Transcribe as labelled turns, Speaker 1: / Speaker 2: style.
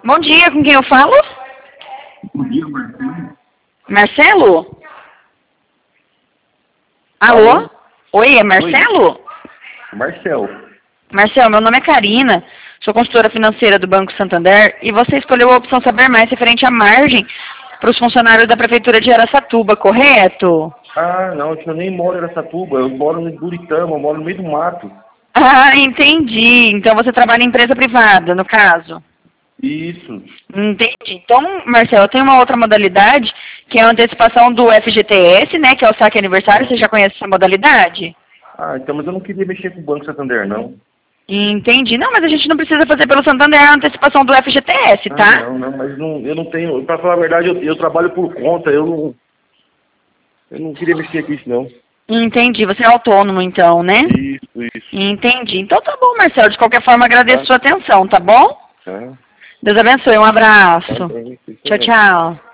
Speaker 1: Bom dia, com quem eu falo?
Speaker 2: Bom dia, Marcelo.
Speaker 1: Marcelo? Alô?
Speaker 2: Alô?
Speaker 1: Oi, é Marcelo?
Speaker 2: Marcelo.
Speaker 1: Marcelo, meu nome é Karina, sou consultora financeira do Banco Santander e você escolheu a opção Saber Mais referente à margem para os funcionários da Prefeitura de Araçatuba, correto?
Speaker 2: Ah, não, eu nem moro em Araçatuba, eu moro em Buritama, eu moro no meio do mato.
Speaker 1: Ah, entendi. Então você trabalha em empresa privada, no caso.
Speaker 2: Isso.
Speaker 1: Entendi. Então, Marcelo, tem uma outra modalidade, que é a antecipação do FGTS, né, que é o saque aniversário. Você já conhece essa modalidade?
Speaker 2: Ah, então, mas eu não queria mexer com o Banco Santander, não.
Speaker 1: Entendi. Não, mas a gente não precisa fazer pelo Santander a antecipação do FGTS,
Speaker 2: Ah,
Speaker 1: tá?
Speaker 2: não, mas eu não tenho, pra falar a verdade, eu trabalho por conta, eu não queria mexer com isso, não.
Speaker 1: Entendi. Você é autônomo, então, né?
Speaker 2: Isso.
Speaker 1: Entendi. Então tá bom, Marcelo. De qualquer forma, agradeço
Speaker 2: Tá,
Speaker 1: a sua atenção, tá bom?
Speaker 2: tá.
Speaker 1: Deus abençoe. Um abraço.
Speaker 2: Tá bem, isso
Speaker 1: Tchau,
Speaker 2: mesmo.
Speaker 1: tchau.